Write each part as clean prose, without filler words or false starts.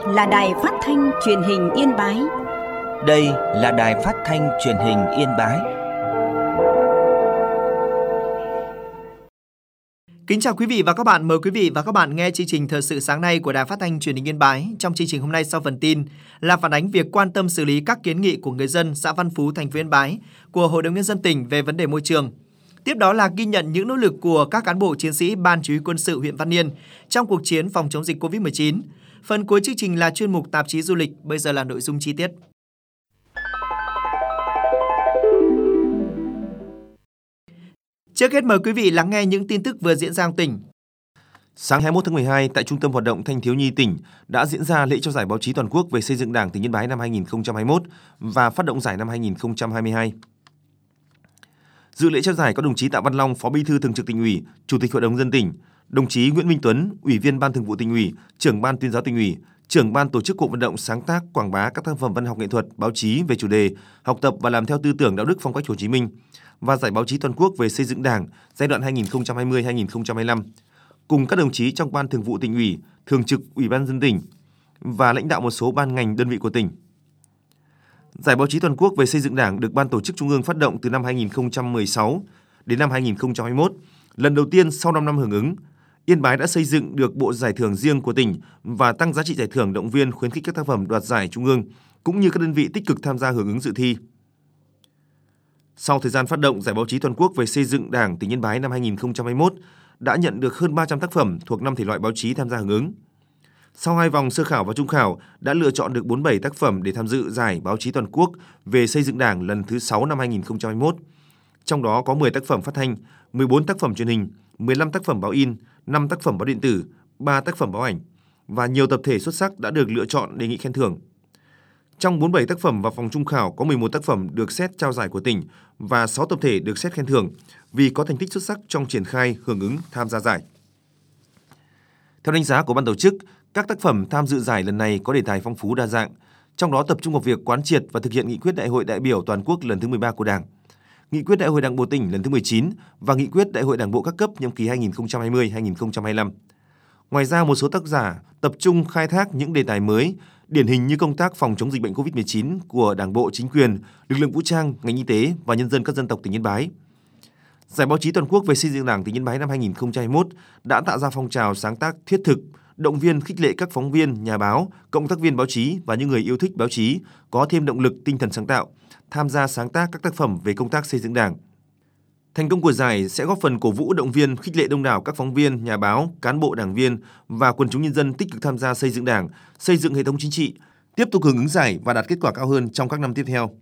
là Đài Phát thanh Truyền hình Yên Bái. Đây là Đài Phát thanh Truyền hình Yên Bái. Kính chào quý vị và các bạn, mời quý vị và các bạn nghe chương trình Thời sự sáng nay của Đài Phát thanh Truyền hình Yên Bái. Trong chương trình hôm nay sau phần tin là phản ánh việc quan tâm xử lý các kiến nghị của người dân xã Văn Phú, thành phố Yên Bái của Hội đồng nhân dân tỉnh về vấn đề môi trường. Tiếp đó là ghi nhận những nỗ lực của các cán bộ chiến sĩ Ban Chỉ huy Quân sự huyện Văn Yên trong cuộc chiến phòng chống dịch Covid-19. Phần cuối chương trình là chuyên mục tạp chí du lịch, bây giờ là nội dung chi tiết. Trước hết mời quý vị lắng nghe những tin tức vừa diễn ra trong tỉnh. Sáng 21 tháng 12, tại Trung tâm Hoạt động Thanh thiếu nhi tỉnh đã diễn ra lễ trao giải báo chí toàn quốc về xây dựng Đảng tỉnh Yên Bái năm 2021 và phát động giải năm 2022. Dự lễ trao giải có đồng chí Tạ Văn Long, Phó Bí thư Thường trực Tỉnh ủy, Chủ tịch Hội đồng nhân dân tỉnh, đồng chí Nguyễn Minh Tuấn, Ủy viên Ban Thường vụ Tỉnh ủy, Trưởng Ban Tuyên giáo Tỉnh ủy, Trưởng Ban tổ chức cuộc vận động sáng tác quảng bá các tác phẩm văn học nghệ thuật, báo chí về chủ đề học tập và làm theo tư tưởng đạo đức phong cách Hồ Chí Minh và giải báo chí toàn quốc về xây dựng Đảng giai đoạn 2020-2025 cùng các đồng chí trong Ban Thường vụ Tỉnh ủy, Thường trực Ủy ban nhân dân tỉnh và lãnh đạo một số ban ngành đơn vị của tỉnh. Giải báo chí toàn quốc về xây dựng Đảng được Ban tổ chức Trung ương phát động từ năm 2016 đến năm 2021. Lần đầu tiên sau 5 năm hưởng ứng, Yên Bái đã xây dựng được bộ giải thưởng riêng của tỉnh và tăng giá trị giải thưởng động viên khuyến khích các tác phẩm đoạt giải Trung ương cũng như các đơn vị tích cực tham gia hưởng ứng dự thi. Sau thời gian phát động, giải báo chí toàn quốc về xây dựng Đảng tỉnh Yên Bái năm 2021 đã nhận được hơn 300 tác phẩm thuộc 5 thể loại báo chí tham gia hưởng ứng. Sau 2 vòng sơ khảo và trung khảo, đã lựa chọn được 47 tác phẩm để tham dự giải báo chí toàn quốc về xây dựng Đảng lần thứ 6 năm 2021. Trong đó có 10 tác phẩm phát thanh, 14 tác phẩm truyền hình, 15 tác phẩm báo in, 5 tác phẩm báo điện tử, 3 tác phẩm báo ảnh và nhiều tập thể xuất sắc đã được lựa chọn đề nghị khen thưởng. Trong 47 tác phẩm và vòng trung khảo có 11 tác phẩm được xét trao giải của tỉnh và 6 tập thể được xét khen thưởng vì có thành tích xuất sắc trong triển khai hưởng ứng tham gia giải. Theo đánh giá của ban tổ chức, các tác phẩm tham dự giải lần này có đề tài phong phú đa dạng, trong đó tập trung vào việc quán triệt và thực hiện nghị quyết Đại hội đại biểu toàn quốc lần thứ 13 của Đảng, nghị quyết Đại hội Đảng bộ tỉnh lần thứ 19 và nghị quyết Đại hội Đảng bộ các cấp nhiệm kỳ 2020-2025. Ngoài ra, một số tác giả tập trung khai thác những đề tài mới, điển hình như công tác phòng chống dịch bệnh Covid-19 của Đảng bộ, chính quyền, lực lượng vũ trang, ngành y tế và nhân dân các dân tộc tỉnh Yên Bái. Giải báo chí toàn quốc về xây dựng Đảng tỉnh Yên Bái năm 2021 đã tạo ra phong trào sáng tác thiết thực, động viên khích lệ các phóng viên, nhà báo, cộng tác viên báo chí và những người yêu thích báo chí có thêm động lực, tinh thần sáng tạo, tham gia sáng tác các tác phẩm về công tác xây dựng Đảng. Thành công của giải sẽ góp phần cổ vũ, động viên, khích lệ đông đảo các phóng viên, nhà báo, cán bộ, đảng viên và quần chúng nhân dân tích cực tham gia xây dựng Đảng, xây dựng hệ thống chính trị, tiếp tục hưởng ứng giải và đạt kết quả cao hơn trong các năm tiếp theo.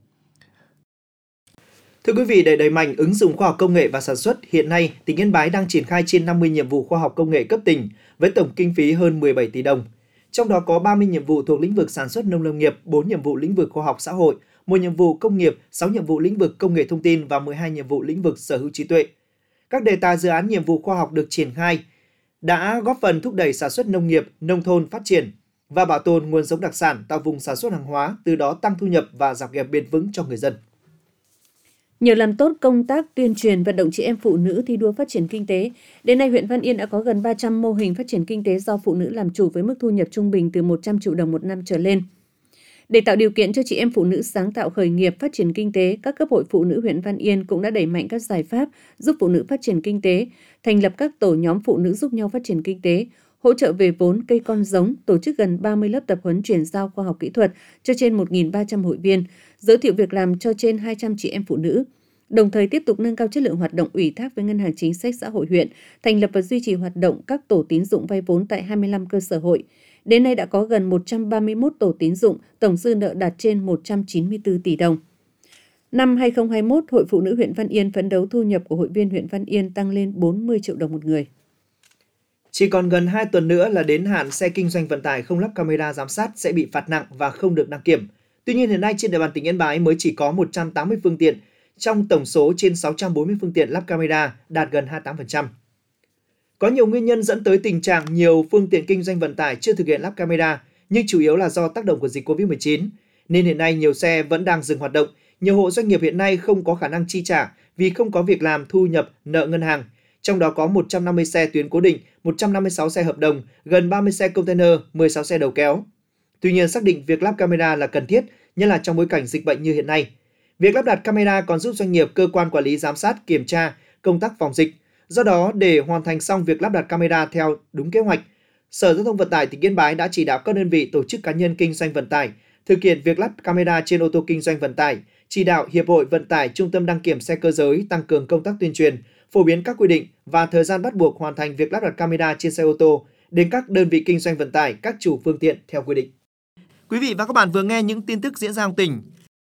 Thưa quý vị, để đẩy mạnh ứng dụng khoa học công nghệ và sản xuất, hiện nay tỉnh Yên Bái đang triển khai trên 50 nhiệm vụ khoa học công nghệ cấp tỉnh với tổng kinh phí hơn 17 tỷ đồng. Trong đó có 30 nhiệm vụ thuộc lĩnh vực sản xuất nông lâm nghiệp, 4 nhiệm vụ lĩnh vực khoa học xã hội, 1 nhiệm vụ công nghiệp, 6 nhiệm vụ lĩnh vực công nghệ thông tin và 12 nhiệm vụ lĩnh vực sở hữu trí tuệ. Các đề tài dự án nhiệm vụ khoa học được triển khai đã góp phần thúc đẩy sản xuất nông nghiệp, nông thôn phát triển và bảo tồn nguồn giống đặc sản, tạo vùng sản xuất hàng hóa, từ đó tăng thu nhập và giảm nghèo bền vững cho người dân. Nhờ làm tốt công tác tuyên truyền vận động chị em phụ nữ thi đua phát triển kinh tế, đến nay huyện Văn Yên đã có gần 300 mô hình phát triển kinh tế do phụ nữ làm chủ với mức thu nhập trung bình từ 100 triệu đồng một năm trở lên. Để tạo điều kiện cho chị em phụ nữ sáng tạo khởi nghiệp phát triển kinh tế, các cấp hội phụ nữ huyện Văn Yên cũng đã đẩy mạnh các giải pháp giúp phụ nữ phát triển kinh tế, thành lập các tổ nhóm phụ nữ giúp nhau phát triển kinh tế, hỗ trợ về vốn, cây con giống, tổ chức gần 30 lớp tập huấn chuyển giao khoa học kỹ thuật cho trên 1.300 hội viên, giới thiệu việc làm cho trên 200 chị em phụ nữ. Đồng thời tiếp tục nâng cao chất lượng hoạt động ủy thác với Ngân hàng Chính sách Xã hội huyện, thành lập và duy trì hoạt động các tổ tín dụng vay vốn tại 25 cơ sở hội. Đến nay đã có gần 131 tổ tín dụng, tổng dư nợ đạt trên 194 tỷ đồng. Năm 2021, Hội Phụ nữ huyện Văn Yên phấn đấu thu nhập của hội viên huyện Văn Yên tăng lên 40 triệu đồng một người. Chỉ còn gần 2 tuần nữa là đến hạn xe kinh doanh vận tải không lắp camera giám sát sẽ bị phạt nặng và không được đăng kiểm. Tuy nhiên hiện nay trên địa bàn tỉnh Yên Bái mới chỉ có 180 phương tiện, trong tổng số trên 640 phương tiện lắp camera, đạt gần 28%. Có nhiều nguyên nhân dẫn tới tình trạng nhiều phương tiện kinh doanh vận tải chưa thực hiện lắp camera, nhưng chủ yếu là do tác động của dịch Covid-19. Nên hiện nay nhiều xe vẫn đang dừng hoạt động, nhiều hộ doanh nghiệp hiện nay không có khả năng chi trả vì không có việc làm, thu nhập, nợ ngân hàng. Trong đó có 150 xe tuyến cố định, 156 xe hợp đồng, gần 30 xe container, 16 xe đầu kéo. Tuy nhiên, xác định việc lắp camera là cần thiết, nhất là trong bối cảnh dịch bệnh như hiện nay. Việc lắp đặt camera còn giúp doanh nghiệp, cơ quan quản lý giám sát, kiểm tra công tác phòng dịch. Do đó, để hoàn thành xong việc lắp đặt camera theo đúng kế hoạch, Sở Giao thông Vận tải tỉnh Yên Bái đã chỉ đạo các đơn vị, tổ chức cá nhân kinh doanh vận tải thực hiện việc lắp camera trên ô tô kinh doanh vận tải, chỉ đạo Hiệp hội Vận tải, Trung tâm đăng kiểm xe cơ giới tăng cường công tác tuyên truyền, phổ biến các quy định và thời gian bắt buộc hoàn thành việc lắp đặt camera trên xe ô tô đến các đơn vị kinh doanh vận tải, các chủ phương tiện theo quy định. Quý vị và các bạn vừa nghe những tin tức diễn ra trong tỉnh.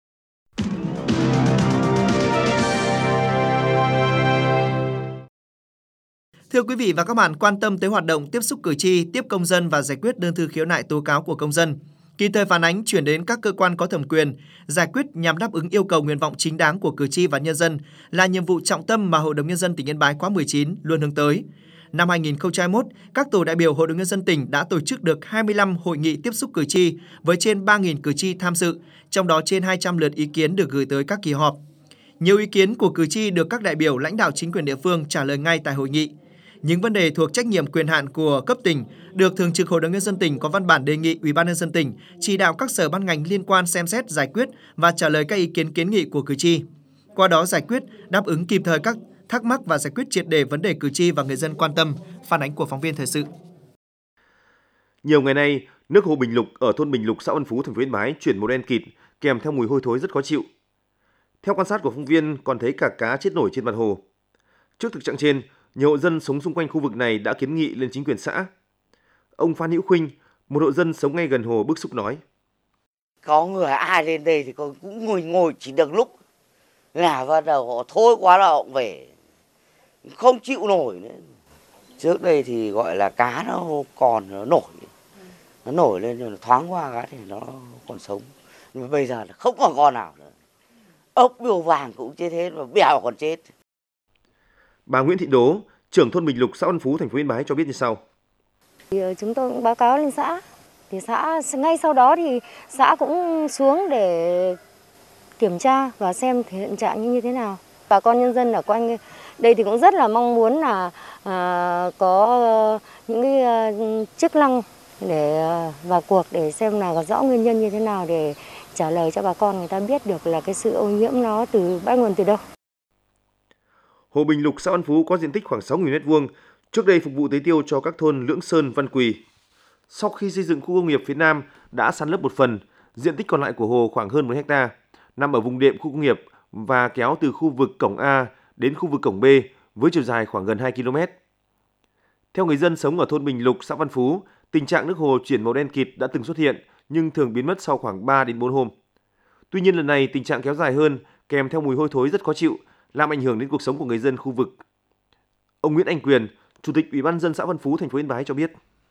Thưa quý vị và các bạn, quan tâm tới hoạt động tiếp xúc cử tri, tiếp công dân và giải quyết đơn thư khiếu nại tố cáo của công dân, kịp thời phản ánh chuyển đến các cơ quan có thẩm quyền, giải quyết nhằm đáp ứng yêu cầu nguyện vọng chính đáng của cử tri và nhân dân là nhiệm vụ trọng tâm mà Hội đồng Nhân dân tỉnh Yên Bái khóa 19 luôn hướng tới. Năm 2021, các tổ đại biểu Hội đồng Nhân dân tỉnh đã tổ chức được 25 hội nghị tiếp xúc cử tri với trên 3.000 cử tri tham dự, trong đó trên 200 lượt ý kiến được gửi tới các kỳ họp. Nhiều ý kiến của cử tri được các đại biểu lãnh đạo chính quyền địa phương trả lời ngay tại hội nghị. Những vấn đề thuộc trách nhiệm quyền hạn của cấp tỉnh được Thường trực Hội đồng Nhân dân tỉnh có văn bản đề nghị Ủy ban Nhân dân tỉnh chỉ đạo các sở ban ngành liên quan xem xét giải quyết và trả lời các ý kiến kiến nghị của cử tri. Qua đó giải quyết, đáp ứng kịp thời các thắc mắc và giải quyết triệt để vấn đề cử tri và người dân quan tâm. Phản ánh của phóng viên thời sự. Nhiều ngày nay, nước hồ Bình Lục ở thôn Bình Lục, xã Vân Phú, thành phố Yên Bái chuyển màu đen kịt, kèm theo mùi hôi thối rất khó chịu. Theo quan sát của phóng viên, còn thấy cả cá chết nổi trên mặt hồ. Trước thực trạng trên, nhiều hộ dân sống xung quanh khu vực này đã kiến nghị lên chính quyền xã. Ông Phan Hữu Khuynh, một hộ dân sống ngay gần hồ bức xúc nói: Có người ai lên đây thì cũng ngồi chỉ được lúc là bắt đầu họ thôi quá là họ về, không chịu nổi nữa. Trước đây thì gọi là cá nó còn nó nổi lên rồi thoáng qua cái thì nó còn sống. Nhưng mà bây giờ là không còn con nào nữa. Ốc bươu vàng cũng chết hết, và bèo còn chết. Bà Nguyễn Thị Đố, trưởng thôn Bình Lục, xã Vân Phú, thành phố Yên Bái cho biết như sau: Chúng tôi cũng báo cáo lên xã, thì xã ngay sau đó thì xã cũng xuống để kiểm tra và xem hiện trạng như thế nào. Bà con nhân dân ở quanh đây thì cũng rất là mong muốn là có những cái chức năng để vào cuộc để xem là rõ nguyên nhân như thế nào để trả lời cho bà con người ta biết được là cái sự ô nhiễm nó bắt nguồn từ đâu. Hồ Bình Lục, xã Vân Phú có diện tích khoảng 6.000 m2, trước đây phục vụ tưới tiêu cho các thôn Lưỡng Sơn, Văn Quỳ. Sau khi xây dựng khu công nghiệp phía Nam đã san lấp một phần, diện tích còn lại của hồ khoảng hơn 1 ha, nằm ở vùng đệm khu công nghiệp và kéo từ khu vực cổng A đến khu vực cổng B với chiều dài khoảng gần 2 km. Theo người dân sống ở thôn Bình Lục, xã Văn Phú, tình trạng nước hồ chuyển màu đen kịt đã từng xuất hiện nhưng thường biến mất sau khoảng 3 đến 4 hôm. Tuy nhiên lần này tình trạng kéo dài hơn, kèm theo mùi hôi thối rất khó chịu, làm ảnh hưởng đến cuộc sống của người dân khu vực. Ông Nguyễn Anh Quyền, Chủ tịch Ủy ban nhân dân xã Văn Phú, thành phố Yên Bái cho biết: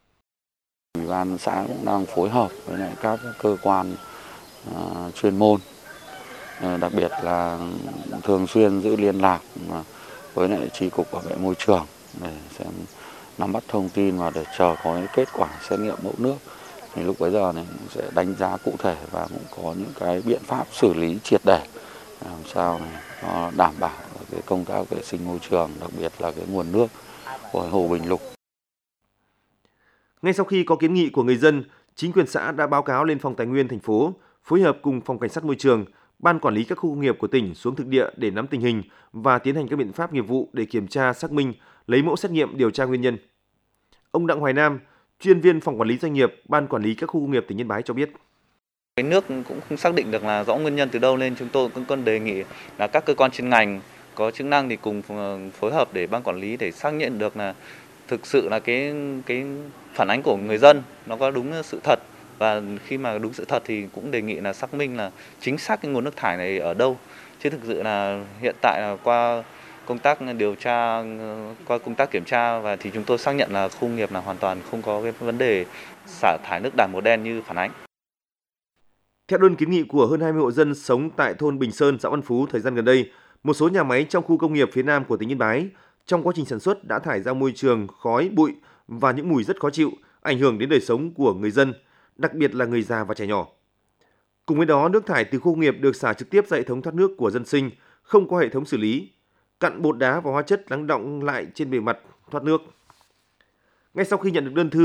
Ủy ban xã cũng đang phối hợp với lại các cơ quan chuyên môn, đặc biệt là thường xuyên giữ liên lạc với lại chi cục bảo vệ môi trường để xem nắm bắt thông tin và để chờ có những kết quả xét nghiệm mẫu nước. Thì lúc bấy giờ này sẽ đánh giá cụ thể và cũng có những cái biện pháp xử lý triệt để làm sao này nó đảm bảo cái công tác vệ sinh môi trường, đặc biệt là cái nguồn nước của hồ Bình Lục. Ngay sau khi có kiến nghị của người dân, chính quyền xã đã báo cáo lên Phòng Tài nguyên thành phố, phối hợp cùng Phòng Cảnh sát Môi trường, Ban Quản lý các khu công nghiệp của tỉnh xuống thực địa để nắm tình hình và tiến hành các biện pháp nghiệp vụ để kiểm tra, xác minh, lấy mẫu xét nghiệm điều tra nguyên nhân. Ông Đặng Hoài Nam, chuyên viên Phòng Quản lý Doanh nghiệp, Ban Quản lý các khu công nghiệp tỉnh Yên Bái cho biết: Cái nước cũng không xác định được là rõ nguyên nhân từ đâu, nên chúng tôi cũng cần đề nghị là các cơ quan chuyên ngành có chức năng thì cùng phối hợp để ban quản lý để xác nhận được là thực sự là cái phản ánh của người dân nó có đúng sự thật, và khi mà đúng sự thật thì cũng đề nghị là xác minh là chính xác cái nguồn nước thải này ở đâu, chứ thực sự là hiện tại là qua công tác điều tra, qua công tác kiểm tra và thì chúng tôi xác nhận là khu công nghiệp là hoàn toàn không có cái vấn đề xả thải nước đạm màu đen như phản ánh. Theo đơn kiến nghị của hơn 20 hộ dân sống tại thôn Bình Sơn, xã Văn Phú, thời gian gần đây, một số nhà máy trong khu công nghiệp phía Nam của tỉnh Yên Bái trong quá trình sản xuất đã thải ra môi trường khói, bụi và những mùi rất khó chịu, ảnh hưởng đến đời sống của người dân, đặc biệt là người già và trẻ nhỏ. Cùng với đó, nước thải từ khu công nghiệp được xả trực tiếp ra hệ thống thoát nước của dân sinh, không có hệ thống xử lý, cặn bột đá và hóa chất lắng đọng lại trên bề mặt thoát nước. Ngay sau khi nhận được đơn thư,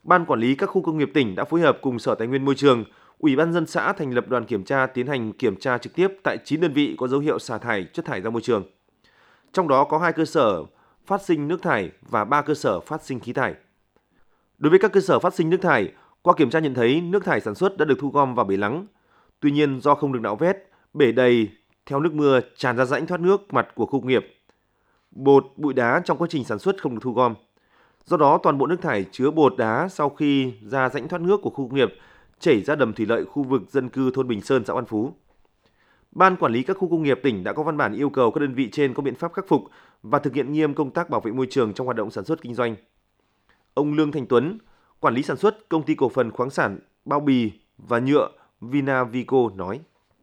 Ban quản lý các khu công nghiệp tỉnh đã phối hợp cùng Sở Tài nguyên Môi trường, Ủy ban nhân dân xã thành lập đoàn kiểm tra tiến hành kiểm tra trực tiếp tại 9 đơn vị có dấu hiệu xả thải chất thải ra môi trường. Trong đó có 2 cơ sở phát sinh nước thải và 3 cơ sở phát sinh khí thải. Đối với các cơ sở phát sinh nước thải, qua kiểm tra nhận thấy nước thải sản xuất đã được thu gom vào bể lắng. Tuy nhiên do không được nạo vét, bể đầy theo nước mưa tràn ra rãnh thoát nước mặt của khu công nghiệp. Bột, bụi đá trong quá trình sản xuất không được thu gom. Do đó toàn bộ nước thải chứa bột đá sau khi ra rãnh thoát nước của khu công nghiệp chảy ra đầm thủy lợi khu vực dân cư thôn Bình Sơn, xã An Phú. Ban quản lý các khu công nghiệp tỉnh đã có văn bản yêu cầu các đơn vị trên có biện pháp khắc phục và thực hiện nghiêm công tác bảo vệ môi trường trong hoạt động sản xuất kinh doanh. Ông Lương Thành Tuấn, quản lý sản xuất Công ty Cổ phần Khoáng sản Bao bì và Nhựa Vinavico nói: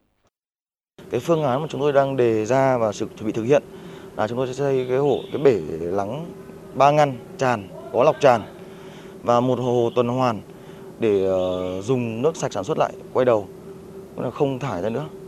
Cái phương án mà chúng tôi đang đề ra và chuẩn bị thực hiện là chúng tôi sẽ xây cái bể lắng 3 ngăn tràn, có lọc tràn và một hồ tuần hoàn để dùng nước sạch sản xuất lại, quay đầu, không thải ra nữa.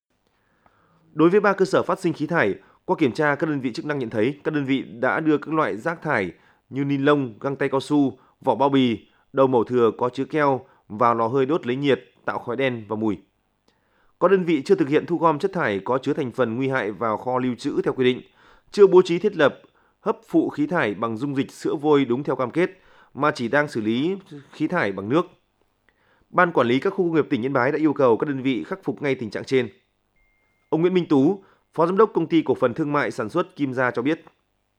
Đối với 3 cơ sở phát sinh khí thải, qua kiểm tra các đơn vị chức năng nhận thấy các đơn vị đã đưa các loại rác thải như ni lông, găng tay cao su, vỏ bao bì, đầu mẩu thừa có chứa keo vào lò hơi đốt lấy nhiệt, tạo khói đen và mùi. Có đơn vị chưa thực hiện thu gom chất thải có chứa thành phần nguy hại vào kho lưu trữ theo quy định, chưa bố trí thiết lập hấp phụ khí thải bằng dung dịch sữa vôi đúng theo cam kết, mà chỉ đang xử lý khí thải bằng nước. Ban quản lý các khu công nghiệp tỉnh Yên Bái đã yêu cầu các đơn vị khắc phục ngay tình trạng trên. Ông Nguyễn Minh Tú, Phó Giám đốc Công ty Cổ phần Thương mại Sản xuất Kim Gia cho biết: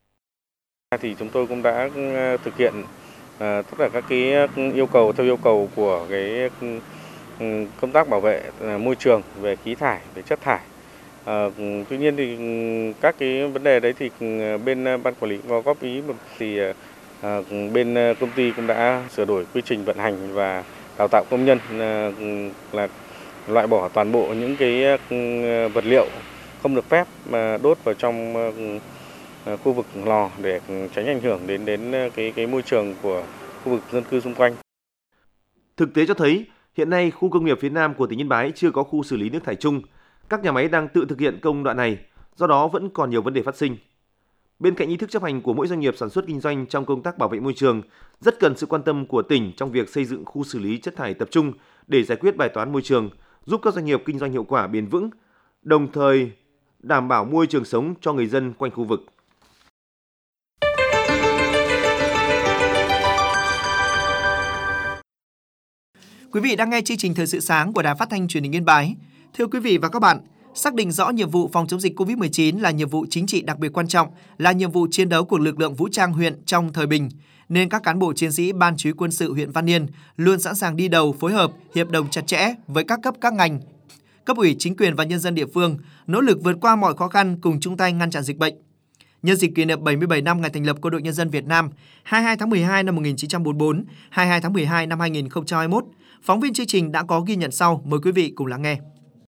Thì chúng tôi cũng đã thực hiện tất cả các cái yêu cầu theo yêu cầu của cái công tác bảo vệ môi trường về khí thải, về chất thải. Tuy nhiên thì các cái vấn đề đấy thì bên ban quản lý có góp ý, thì bên công ty cũng đã sửa đổi quy trình vận hành và đào tạo công nhân là loại bỏ toàn bộ những cái vật liệu không được phép mà đốt vào trong khu vực lò để tránh ảnh hưởng đến cái môi trường của khu vực dân cư xung quanh. Thực tế cho thấy, hiện nay khu công nghiệp phía Nam của tỉnh Yên Bái chưa có khu xử lý nước thải chung. Các nhà máy đang tự thực hiện công đoạn này, do đó vẫn còn nhiều vấn đề phát sinh. Bên cạnh ý thức chấp hành của mỗi doanh nghiệp sản xuất kinh doanh trong công tác bảo vệ môi trường, rất cần sự quan tâm của tỉnh trong việc xây dựng khu xử lý chất thải tập trung để giải quyết bài toán môi trường, giúp các doanh nghiệp kinh doanh hiệu quả bền vững, đồng thời đảm bảo môi trường sống cho người dân quanh khu vực. Quý vị đang nghe chương trình Thời sự sáng của Đài Phát thanh Truyền hình Yên Bái. Thưa quý vị và các bạn, xác định rõ nhiệm vụ phòng chống dịch COVID-19 là nhiệm vụ chính trị đặc biệt quan trọng, là nhiệm vụ chiến đấu của lực lượng vũ trang huyện trong thời bình, nên các cán bộ chiến sĩ Ban Chỉ huy Quân sự huyện Văn Yên luôn sẵn sàng đi đầu, phối hợp, hiệp đồng chặt chẽ với các cấp các ngành, cấp ủy chính quyền và nhân dân địa phương, nỗ lực vượt qua mọi khó khăn cùng chung tay ngăn chặn dịch bệnh. Nhân dịp kỷ niệm 77 năm ngày thành lập Quân đội Nhân dân Việt Nam, 22 tháng 12 năm 1944, 22 tháng 12 năm 2021, phóng viên chương trình đã có ghi nhận sau, mời quý vị cùng lắng nghe.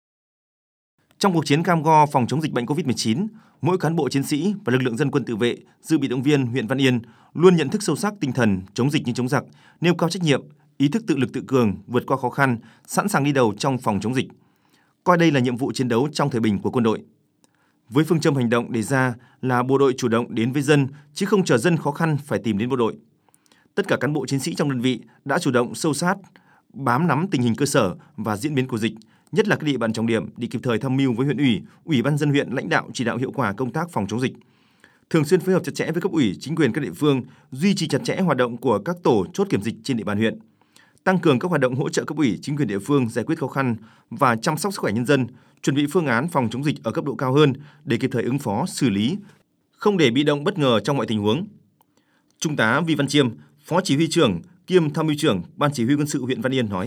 Trong cuộc chiến cam go phòng chống dịch bệnh COVID-19, mỗi cán bộ chiến sĩ và lực lượng dân quân tự vệ, dự bị động viên huyện Văn Yên luôn nhận thức sâu sắc tinh thần chống dịch như chống giặc, nêu cao trách nhiệm, ý thức tự lực tự cường, vượt qua khó khăn, sẵn sàng đi đầu trong phòng chống dịch. Coi đây là nhiệm vụ chiến đấu trong thời bình của quân đội. Với phương châm hành động đề ra là bộ đội chủ động đến với dân, chứ không chờ dân khó khăn phải tìm đến bộ đội. Tất cả cán bộ chiến sĩ trong đơn vị đã chủ động sâu sát, bám nắm tình hình cơ sở và diễn biến của dịch, nhất là các địa bàn trọng điểm để kịp thời tham mưu với huyện ủy, ủy ban nhân dân huyện lãnh đạo chỉ đạo hiệu quả công tác phòng chống dịch. Thường xuyên phối hợp chặt chẽ với cấp ủy, chính quyền các địa phương, duy trì chặt chẽ hoạt động của các tổ chốt kiểm dịch trên địa bàn huyện. Tăng cường các hoạt động hỗ trợ cấp ủy, chính quyền địa phương giải quyết khó khăn và chăm sóc sức khỏe nhân dân, chuẩn bị phương án phòng chống dịch ở cấp độ cao hơn để kịp thời ứng phó, xử lý, không để bị động bất ngờ trong mọi tình huống. Trung tá Vi Văn Chiêm, Phó Chỉ huy trưởng kiêm Tham mưu trưởng Ban Chỉ huy Quân sự huyện Văn Yên nói: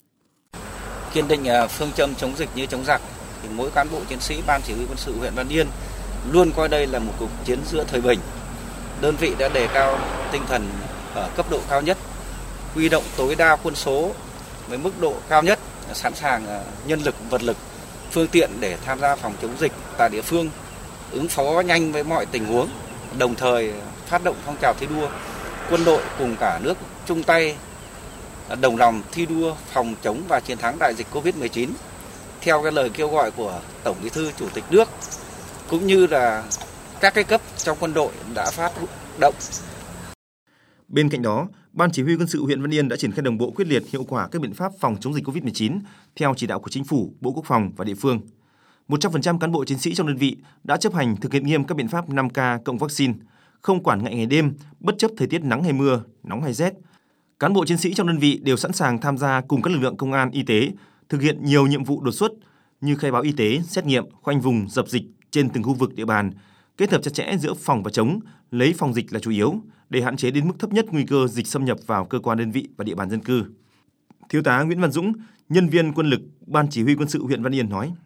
Kiên định phương châm chống dịch như chống giặc, thì mỗi cán bộ chiến sĩ Ban Chỉ huy Quân sự huyện Văn Yên luôn coi đây là một cuộc chiến giữa thời bình. Đơn vị đã đề cao tinh thần ở cấp độ cao nhất, huy động tối đa quân số với mức độ cao nhất, sẵn sàng nhân lực, vật lực, phương tiện để tham gia phòng chống dịch tại địa phương, ứng phó nhanh với mọi tình huống, đồng thời phát động phong trào thi đua quân đội cùng cả nước chung tay đồng lòng thi đua phòng chống và chiến thắng đại dịch COVID-19 theo cái lời kêu gọi của Tổng Bí thư Chủ tịch nước cũng như là các cái cấp trong quân đội đã phát động. Bên cạnh đó, Ban Chỉ huy Quân sự huyện Văn Yên đã triển khai đồng bộ quyết liệt hiệu quả các biện pháp phòng chống dịch COVID-19 theo chỉ đạo của Chính phủ, Bộ Quốc phòng và địa phương. 100% cán bộ chiến sĩ trong đơn vị đã chấp hành thực hiện nghiêm các biện pháp 5K cộng vaccine, không quản ngại ngày đêm, bất chấp thời tiết nắng hay mưa, nóng hay rét. Cán bộ chiến sĩ trong đơn vị đều sẵn sàng tham gia cùng các lực lượng công an, y tế thực hiện nhiều nhiệm vụ đột xuất như khai báo y tế, xét nghiệm, khoanh vùng, dập dịch trên từng khu vực địa bàn, kết hợp chặt chẽ giữa phòng và chống, lấy phòng dịch là chủ yếu để hạn chế đến mức thấp nhất nguy cơ dịch xâm nhập vào cơ quan đơn vị và địa bàn dân cư. Thiếu tá Nguyễn Văn Dũng, nhân viên quân lực Ban Chỉ huy Quân sự huyện Văn Yên nói: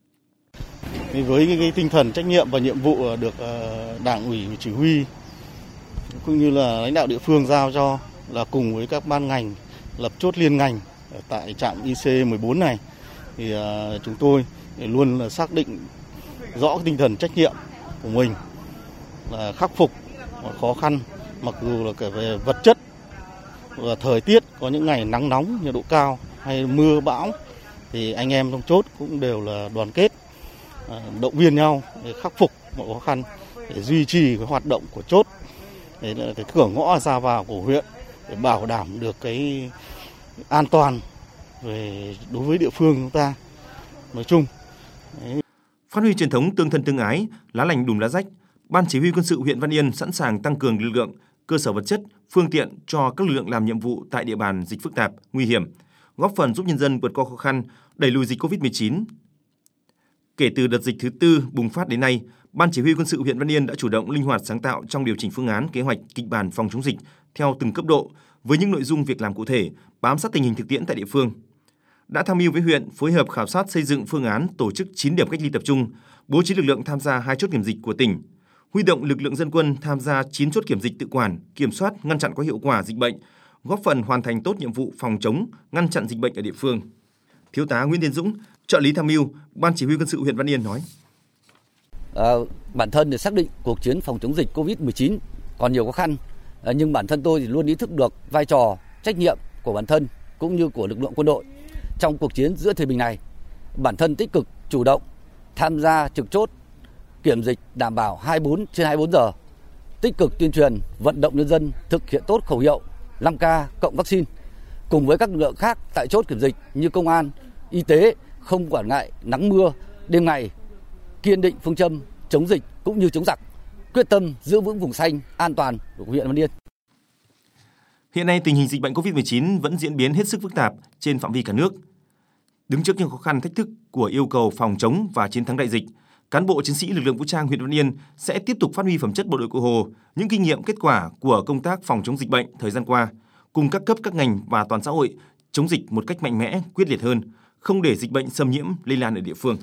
Với cái tinh thần trách nhiệm và nhiệm vụ được Đảng ủy chỉ huy cũng như là lãnh đạo địa phương giao cho là cùng với các ban ngành lập chốt liên ngành tại trạm IC14 này thì chúng tôi luôn là xác định rõ tinh thần trách nhiệm của mình là khắc phục khó khăn, mặc dù là cả về vật chất và thời tiết, có những ngày nắng nóng nhiệt độ cao hay mưa bão thì anh em trong chốt cũng đều là đoàn kết, động viên nhau để khắc phục mọi khó khăn để duy trì cái hoạt động của chốt, để là cái cửa ngõ ra vào của huyện để bảo đảm được cái an toàn về đối với địa phương chúng ta nói chung. Phát huy truyền thống tương thân tương ái, lá lành đùm lá rách, Ban Chỉ huy Quân sự huyện Văn Yên sẵn sàng tăng cường lực lượng, cơ sở vật chất, phương tiện cho các lực lượng làm nhiệm vụ tại địa bàn dịch phức tạp, nguy hiểm, góp phần giúp nhân dân vượt qua khó khăn, đẩy lùi dịch COVID-19. Kể từ đợt dịch thứ 4 bùng phát đến nay, Ban Chỉ huy Quân sự huyện Văn Yên đã chủ động linh hoạt sáng tạo trong điều chỉnh phương án, kế hoạch, kịch bản phòng chống dịch theo từng cấp độ với những nội dung việc làm cụ thể, bám sát tình hình thực tiễn tại địa phương. Đã tham mưu với huyện phối hợp khảo sát xây dựng phương án tổ chức 9 điểm cách ly tập trung, bố trí lực lượng tham gia 2 chốt kiểm dịch của tỉnh, huy động lực lượng dân quân tham gia 9 chốt kiểm dịch tự quản, kiểm soát, ngăn chặn có hiệu quả dịch bệnh, góp phần hoàn thành tốt nhiệm vụ phòng chống, ngăn chặn dịch bệnh ở địa phương. Thiếu tá Nguyễn Tiến Dũng, trợ lý tham mưu, Ban Chỉ huy Quân sự huyện Văn Yên nói: Bản thân để xác định cuộc chiến phòng chống dịch COVID-19 còn nhiều khó khăn, nhưng bản thân tôi thì luôn ý thức được vai trò, trách nhiệm của bản thân cũng như của lực lượng quân đội trong cuộc chiến giữa thời bình này. Bản thân tích cực, chủ động tham gia trực chốt kiểm dịch đảm bảo 24/24 giờ, tích cực tuyên truyền, vận động nhân dân thực hiện tốt khẩu hiệu 5K cộng vaccine, cùng với các lực lượng khác tại chốt kiểm dịch như công an, y tế, không quản ngại nắng mưa, đêm ngày, kiên định phương châm chống dịch cũng như chống giặc, quyết tâm giữ vững vùng xanh an toàn của huyện Văn Yên. Hiện nay tình hình dịch bệnh COVID-19 vẫn diễn biến hết sức phức tạp trên phạm vi cả nước. Đứng trước những khó khăn thách thức của yêu cầu phòng chống và chiến thắng đại dịch, cán bộ chiến sĩ lực lượng vũ trang huyện Văn Yên sẽ tiếp tục phát huy phẩm chất bộ đội Cụ Hồ, những kinh nghiệm kết quả của công tác phòng chống dịch bệnh thời gian qua, cùng các cấp các ngành và toàn xã hội chống dịch một cách mạnh mẽ, quyết liệt hơn, không để dịch bệnh xâm nhiễm lây lan ở địa phương.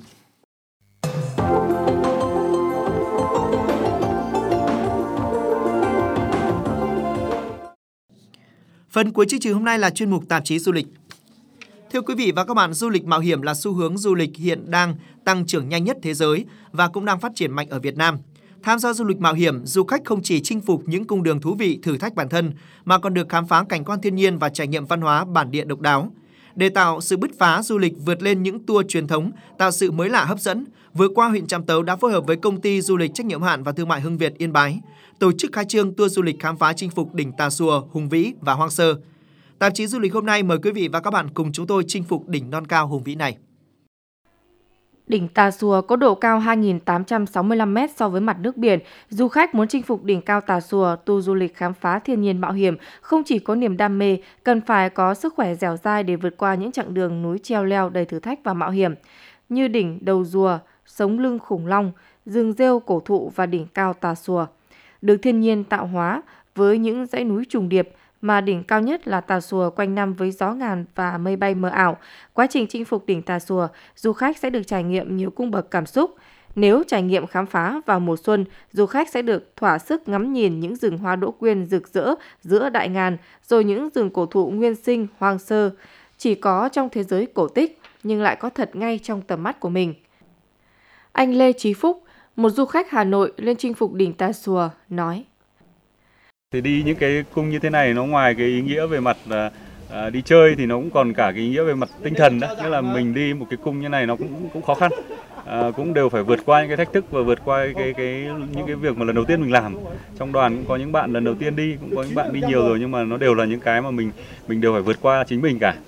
Phần cuối chương trình hôm nay là chuyên mục tạp chí du lịch. Thưa quý vị và các bạn, du lịch mạo hiểm là xu hướng du lịch hiện đang tăng trưởng nhanh nhất thế giới và cũng đang phát triển mạnh ở Việt Nam. Tham gia du lịch mạo hiểm, du khách không chỉ chinh phục những cung đường thú vị, thử thách bản thân, mà còn được khám phá cảnh quan thiên nhiên và trải nghiệm văn hóa bản địa độc đáo. Để tạo sự bứt phá, du lịch vượt lên những tour truyền thống, tạo sự mới lạ hấp dẫn, vừa qua huyện Trạm Tấu đã phối hợp với công ty du lịch trách nhiệm hữu hạn và thương mại Hưng Việt Yên Bái tổ chức khai trương tour du lịch khám phá chinh phục đỉnh Tà Xùa, hùng vĩ và hoang sơ. Tạp chí du lịch hôm nay mời quý vị và các bạn cùng chúng tôi chinh phục đỉnh non cao hùng vĩ này. Đỉnh Tà Xùa có độ cao 2.865 m so với mặt nước biển. Du khách muốn chinh phục đỉnh cao Tà Xùa, tour du lịch khám phá thiên nhiên mạo hiểm không chỉ có niềm đam mê, cần phải có sức khỏe dẻo dai để vượt qua những chặng đường núi treo leo đầy thử thách và mạo hiểm, như đỉnh Đầu Rùa, sống lưng khủng long, rừng rêu cổ thụ và đỉnh cao Tà Xùa. Được thiên nhiên tạo hóa với những dãy núi trùng điệp, mà đỉnh cao nhất là Tà Xùa quanh năm với gió ngàn và mây bay mờ ảo. Quá trình chinh phục đỉnh Tà Xùa, du khách sẽ được trải nghiệm nhiều cung bậc cảm xúc. Nếu trải nghiệm khám phá vào mùa xuân, du khách sẽ được thỏa sức ngắm nhìn những rừng hoa đỗ quyên rực rỡ giữa đại ngàn, rồi những rừng cổ thụ nguyên sinh hoang sơ, chỉ có trong thế giới cổ tích nhưng lại có thật ngay trong tầm mắt của mình. Anh Lê Chí Phúc, một du khách Hà Nội lên chinh phục đỉnh Tà Xùa, nói: Thì đi những cái cung như thế này nó ngoài cái ý nghĩa về mặt đi chơi thì nó cũng còn cả cái ý nghĩa về mặt tinh thần đó, nghĩa là mình đi một cái cung như này nó cũng khó khăn, cũng đều phải vượt qua những cái thách thức và vượt qua những cái việc mà lần đầu tiên mình làm. Trong đoàn cũng có những bạn lần đầu tiên đi, cũng có những bạn đi nhiều rồi, nhưng mà nó đều là những cái mà mình đều phải vượt qua chính mình cả.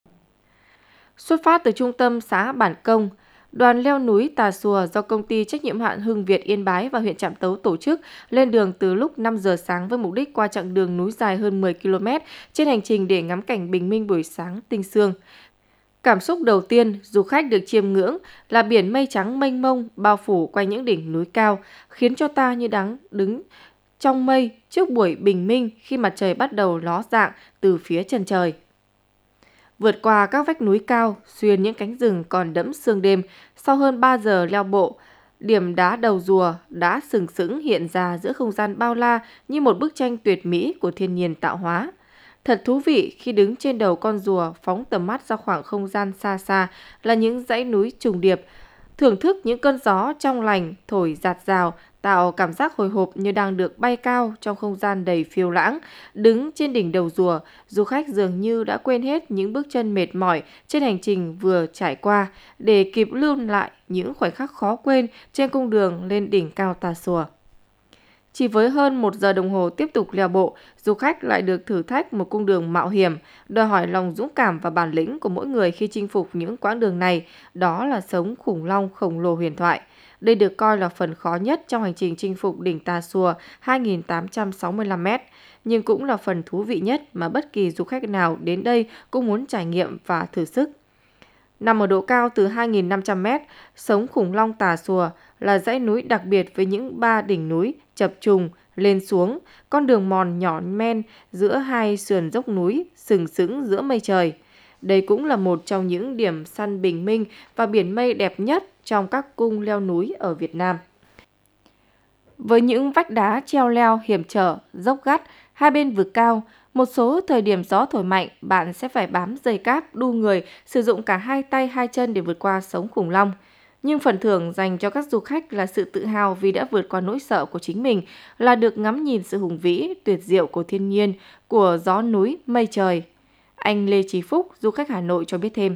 Xuất phát từ trung tâm xã Bản Công, đoàn leo núi Tà Xùa do công ty trách nhiệm hữu hạn Hưng Việt Yên Bái và huyện Trạm Tấu tổ chức lên đường từ lúc 5 giờ sáng với mục đích qua chặng đường núi dài hơn 10 km trên hành trình để ngắm cảnh bình minh buổi sáng tinh sương. Cảm xúc đầu tiên du khách được chiêm ngưỡng là biển mây trắng mênh mông bao phủ quanh những đỉnh núi cao, khiến cho ta như đang đứng trong mây trước buổi bình minh khi mặt trời bắt đầu ló dạng từ phía chân trời. Vượt qua các vách núi cao, xuyên những cánh rừng còn đẫm sương đêm, sau hơn 3 giờ leo bộ, điểm đá đầu rùa đã sừng sững hiện ra giữa không gian bao la như một bức tranh tuyệt mỹ của thiên nhiên tạo hóa. Thật thú vị khi đứng trên đầu con rùa phóng tầm mắt ra khoảng không gian xa xa là những dãy núi trùng điệp, thưởng thức những cơn gió trong lành thổi rạt rào, tạo cảm giác hồi hộp như đang được bay cao trong không gian đầy phiêu lãng. Đứng trên đỉnh đầu rùa, du khách dường như đã quên hết những bước chân mệt mỏi trên hành trình vừa trải qua để kịp lưu lại những khoảnh khắc khó quên trên cung đường lên đỉnh cao Tà Xùa. Chỉ với hơn 1 giờ đồng hồ tiếp tục leo bộ, du khách lại được thử thách một cung đường mạo hiểm, đòi hỏi lòng dũng cảm và bản lĩnh của mỗi người khi chinh phục những quãng đường này, đó là sống khủng long khổng lồ huyền thoại. Đây được coi là phần khó nhất trong hành trình chinh phục đỉnh Tà Xùa 2.865m, nhưng cũng là phần thú vị nhất mà bất kỳ du khách nào đến đây cũng muốn trải nghiệm và thử sức. Nằm ở độ cao từ 2.500m, sống khủng long Tà Xùa là dãy núi đặc biệt với những 3 đỉnh núi chập trùng lên xuống, con đường mòn nhỏ men giữa hai sườn dốc núi sừng sững giữa mây trời. Đây cũng là một trong những điểm săn bình minh và biển mây đẹp nhất trong các cung leo núi ở Việt Nam. Với những vách đá treo leo hiểm trở, dốc gắt, hai bên vực cao, một số thời điểm gió thổi mạnh, bạn sẽ phải bám dây cáp, đu người, sử dụng cả hai tay hai chân để vượt qua sống khủng long. Nhưng phần thưởng dành cho các du khách là sự tự hào vì đã vượt qua nỗi sợ của chính mình, là được ngắm nhìn sự hùng vĩ, tuyệt diệu của thiên nhiên, của gió núi, mây trời. Anh Lê Chí Phúc, du khách Hà Nội cho biết thêm.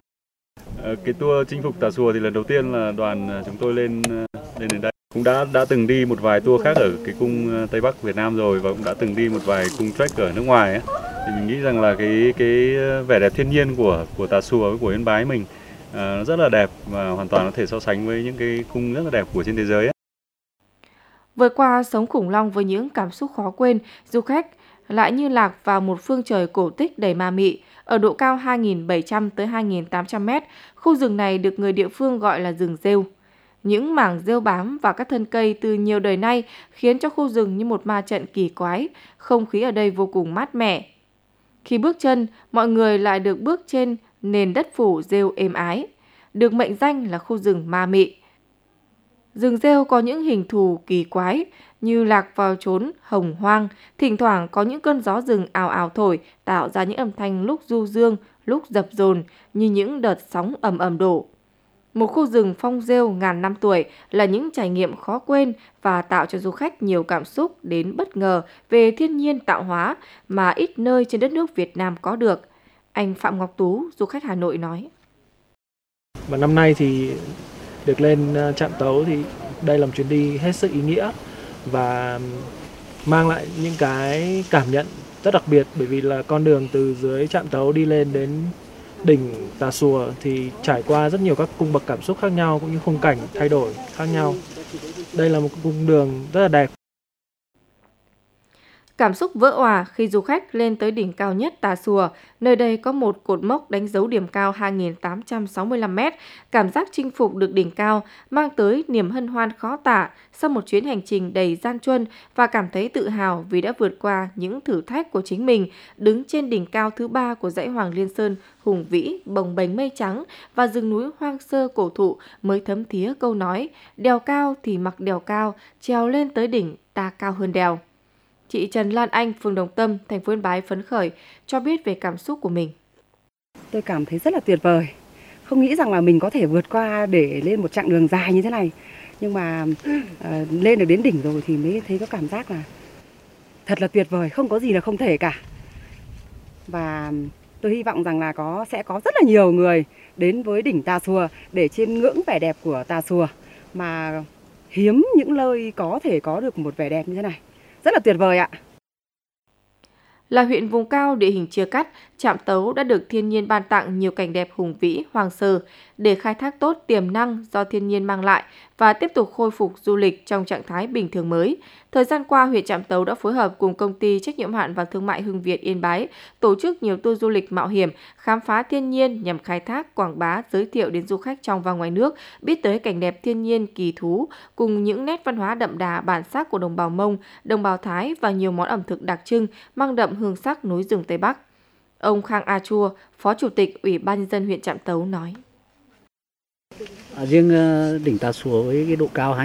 Cái tour chinh phục Tà Xùa thì lần đầu tiên là đoàn chúng tôi lên đến đây. Cũng đã từng đi một vài tour khác ở cái cung Tây Bắc Việt Nam rồi, và cũng đã từng đi một vài cung trek ở nước ngoài ấy. Thì mình nghĩ rằng là cái vẻ đẹp thiên nhiên của Tà Xùa, của Yên Bái mình nó rất là đẹp và hoàn toàn có thể so sánh với những cái cung rất là đẹp của trên thế giới ấy. Vượt qua sống khủng long với những cảm xúc khó quên, du khách lại như lạc vào một phương trời cổ tích đầy ma mị. Ở độ cao 2.700 tới 2.800m, khu rừng này được người địa phương gọi là rừng rêu. Những mảng rêu bám vào các thân cây từ nhiều đời nay khiến cho khu rừng như một ma trận kỳ quái, không khí ở đây vô cùng mát mẻ. Khi bước chân, mọi người lại được bước trên nền đất phủ rêu êm ái, được mệnh danh là khu rừng ma mị. Rừng rêu có những hình thù kỳ quái như lạc vào chốn hồng hoang, thỉnh thoảng có những cơn gió rừng ào ào thổi, tạo ra những âm thanh lúc du dương, lúc dập dồn như những đợt sóng ầm ầm đổ. Một khu rừng phong rêu ngàn năm tuổi là những trải nghiệm khó quên và tạo cho du khách nhiều cảm xúc đến bất ngờ về thiên nhiên tạo hóa mà ít nơi trên đất nước Việt Nam có được. Anh Phạm Ngọc Tú, du khách Hà Nội nói. Và năm nay thì được lên Trạm Tấu thì đây là một chuyến đi hết sức ý nghĩa và mang lại những cái cảm nhận rất đặc biệt, bởi vì là con đường từ dưới Trạm Tấu đi lên đến đỉnh Tà Xùa thì trải qua rất nhiều các cung bậc cảm xúc khác nhau cũng như khung cảnh thay đổi khác nhau. Đây là một cung đường rất là đẹp. Cảm xúc vỡ òa khi du khách lên tới đỉnh cao nhất Tà Xùa, nơi đây có một cột mốc đánh dấu điểm cao 2.865m. Cảm giác chinh phục được đỉnh cao mang tới niềm hân hoan khó tả sau một chuyến hành trình đầy gian truân và cảm thấy tự hào vì đã vượt qua những thử thách của chính mình, đứng trên đỉnh cao thứ 3 của dãy Hoàng Liên Sơn hùng vĩ, bồng bềnh mây trắng và rừng núi hoang sơ cổ thụ mới thấm thía câu nói, đèo cao thì mặc đèo cao, trèo lên tới đỉnh ta cao hơn đèo. Chị Trần Lan Anh, phường Đồng Tâm, thành phố Yên Bái phấn khởi cho biết về cảm xúc của mình. Tôi cảm thấy rất là tuyệt vời. Không nghĩ rằng là mình có thể vượt qua để lên một chặng đường dài như thế này. Nhưng mà lên được đến đỉnh rồi thì mới thấy có cảm giác là thật là tuyệt vời, không có gì là không thể cả. và tôi hy vọng rằng là sẽ có rất là nhiều người đến với đỉnh Tà Xùa để chiêm ngưỡng vẻ đẹp của Tà Xùa, mà hiếm những nơi có thể có được một vẻ đẹp như thế này. Rất là tuyệt vời ạ. Là huyện vùng cao địa hình chia cắt, Trạm Tấu đã được thiên nhiên ban tặng nhiều cảnh đẹp hùng vĩ, hoang sơ để khai thác tốt tiềm năng do thiên nhiên mang lại và tiếp tục khôi phục du lịch trong trạng thái bình thường mới. Thời gian qua, huyện Trạm Tấu đã phối hợp cùng công ty trách nhiệm hữu hạn và thương mại Hưng Việt Yên Bái tổ chức nhiều tour du lịch mạo hiểm, khám phá thiên nhiên nhằm khai thác, quảng bá, giới thiệu đến du khách trong và ngoài nước biết tới cảnh đẹp thiên nhiên kỳ thú cùng những nét văn hóa đậm đà bản sắc của đồng bào Mông, đồng bào Thái và nhiều món ẩm thực đặc trưng mang đậm hương sắc núi rừng Tây Bắc. Ông Khang A Chua, Phó Chủ tịch Ủy ban Nhân dân huyện Trạm Tấu nói. Riêng đỉnh Tà Xùa với cái độ cao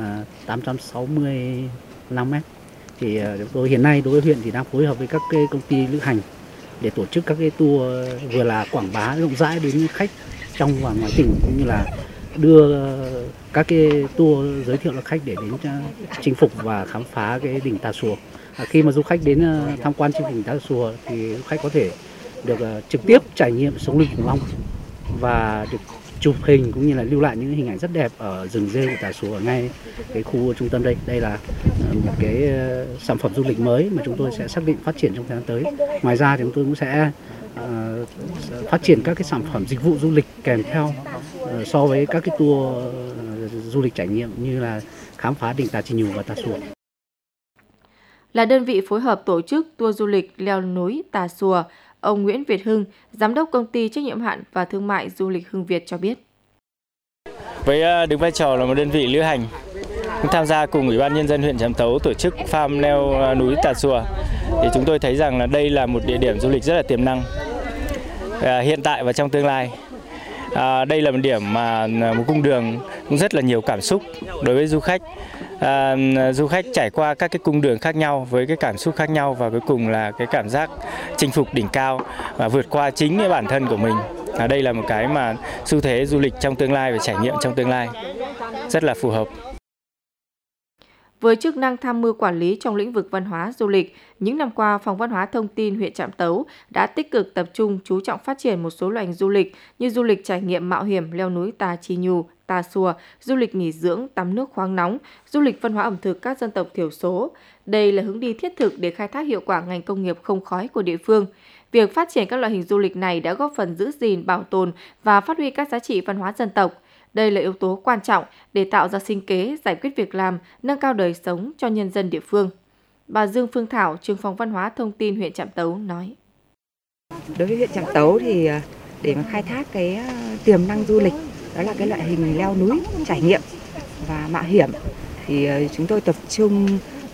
2.865 m thì hiện nay đối với huyện thì đang phối hợp với các cái công ty lữ hành để tổ chức các cái tour vừa là quảng bá rộng rãi đến khách trong và ngoài tỉnh, cũng như là đưa các cái tour giới thiệu cho khách để đến chinh phục và khám phá cái đỉnh Tà Xùa. Khi mà du khách đến tham quan trên đỉnh Tà Xùa thì du khách có thể được trực tiếp trải nghiệm sống lưng khủng long và được chụp hình cũng như là lưu lại những hình ảnh rất đẹp ở rừng rêu của Tà Xùa ngay cái khu trung tâm đây. Đây là một cái sản phẩm du lịch mới mà chúng tôi sẽ xác định phát triển trong thời gian tới. Ngoài ra thì chúng tôi cũng sẽ phát triển các cái sản phẩm dịch vụ du lịch kèm theo so với các cái tour du lịch trải nghiệm như là khám phá đỉnh Tà Chì Nhù và Tà Xùa. Là đơn vị phối hợp tổ chức tour du lịch leo núi Tà Xùa, ông Nguyễn Việt Hưng, Giám đốc Công ty Trách nhiệm hữu hạn và Thương mại Du lịch Hưng Việt cho biết. Với đứng vai trò là một đơn vị lữ hành, tham gia cùng Ủy ban Nhân dân huyện Trạm Tấu tổ chức farm leo núi Tà Xùa, thì chúng tôi thấy rằng là đây là một địa điểm du lịch rất là tiềm năng hiện tại và trong tương lai. Đây là một điểm mà một cung đường cũng rất là nhiều cảm xúc đối với du khách. Du khách trải qua các cái cung đường khác nhau với cái cảm xúc khác nhau và cuối cùng là cái cảm giác chinh phục đỉnh cao và vượt qua chính cái bản thân của mình. Đây là một cái mà xu thế du lịch trong tương lai và trải nghiệm trong tương lai rất là phù hợp. Với chức năng tham mưu quản lý trong lĩnh vực văn hóa du lịch, những năm qua, Phòng Văn hóa Thông tin huyện Trạm Tấu đã tích cực tập trung chú trọng phát triển một số loại hình du lịch như du lịch trải nghiệm mạo hiểm leo núi Tà Chì Nhù, Tà Xùa, du lịch nghỉ dưỡng, tắm nước khoáng nóng, du lịch văn hóa ẩm thực các dân tộc thiểu số. Đây là hướng đi thiết thực để khai thác hiệu quả ngành công nghiệp không khói của địa phương. Việc phát triển các loại hình du lịch này đã góp phần giữ gìn, bảo tồn và phát huy các giá trị văn hóa dân tộc. Đây là yếu tố quan trọng để tạo ra sinh kế, giải quyết việc làm, nâng cao đời sống cho nhân dân địa phương. Bà Dương Phương Thảo, trưởng phòng Văn hóa Thông tin huyện Trạm Tấu nói. Đối với huyện Trạm Tấu thì để mà khai thác cái tiềm năng du lịch, đó là cái loại hình leo núi, trải nghiệm và mạo hiểm, thì chúng tôi tập trung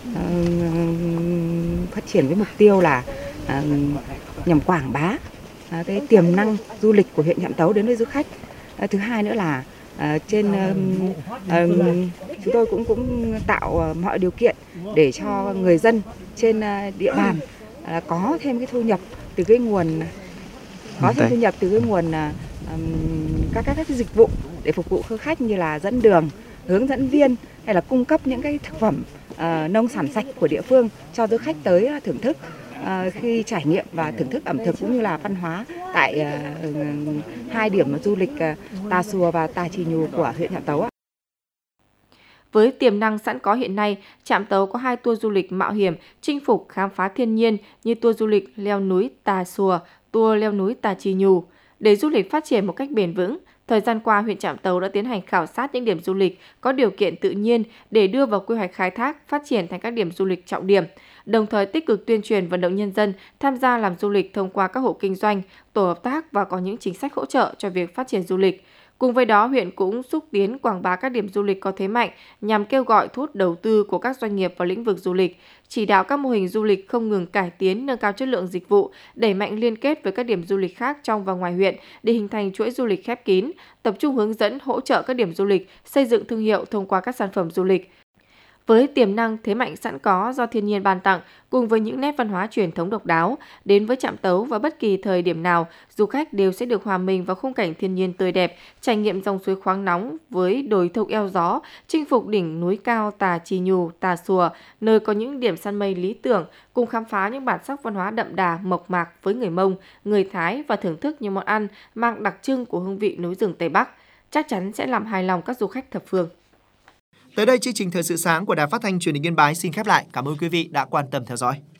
phát triển với mục tiêu là nhằm quảng bá cái tiềm năng du lịch của huyện Trạm Tấu đến với du khách. Thứ hai nữa là chúng tôi cũng tạo mọi điều kiện để cho người dân trên địa bàn có thêm cái thu nhập từ cái nguồn các dịch vụ để phục vụ khách như là dẫn đường, hướng dẫn viên hay là cung cấp những cái thực phẩm nông sản sạch của địa phương cho du khách tới thưởng thức khi trải nghiệm và thưởng thức ẩm thực cũng như là văn hóa tại hai điểm du lịch Tà Xùa và Tà Chì Nhù của huyện Trạm Tấu. Với tiềm năng sẵn có hiện nay, Trạm Tấu có 2 tour du lịch mạo hiểm chinh phục khám phá thiên nhiên như tour du lịch leo núi Tà Xùa, tour leo núi Tà Chì Nhù. Để du lịch phát triển một cách bền vững, thời gian qua huyện Trạm Tấu đã tiến hành khảo sát những điểm du lịch có điều kiện tự nhiên để đưa vào quy hoạch khai thác, phát triển thành các điểm du lịch trọng điểm, đồng thời tích cực tuyên truyền vận động nhân dân tham gia làm du lịch thông qua các hộ kinh doanh, tổ hợp tác và có những chính sách hỗ trợ cho việc phát triển du lịch. Cùng với đó, huyện cũng xúc tiến quảng bá các điểm du lịch có thế mạnh nhằm kêu gọi thu hút đầu tư của các doanh nghiệp vào lĩnh vực du lịch, chỉ đạo các mô hình du lịch không ngừng cải tiến, nâng cao chất lượng dịch vụ, đẩy mạnh liên kết với các điểm du lịch khác trong và ngoài huyện để hình thành chuỗi du lịch khép kín, tập trung hướng dẫn hỗ trợ các điểm du lịch xây dựng thương hiệu thông qua các sản phẩm du lịch. Với tiềm năng thế mạnh sẵn có do thiên nhiên ban tặng cùng với những nét văn hóa truyền thống độc đáo, đến với Trạm Tấu vào bất kỳ thời điểm nào, du khách đều sẽ được hòa mình vào khung cảnh thiên nhiên tươi đẹp, trải nghiệm dòng suối khoáng nóng với đồi thông eo gió, chinh phục đỉnh núi cao Tà Chi Nhù, Tà Xùa, nơi có những điểm săn mây lý tưởng, cùng khám phá những bản sắc văn hóa đậm đà, mộc mạc với người Mông, người Thái và thưởng thức những món ăn mang đặc trưng của hương vị núi rừng Tây Bắc. Chắc chắn sẽ làm hài lòng các du khách thập phương. Tới đây, chương trình Thời sự sáng của Đài Phát thanh Truyền hình Yên Bái xin khép lại. Cảm ơn quý vị đã quan tâm theo dõi.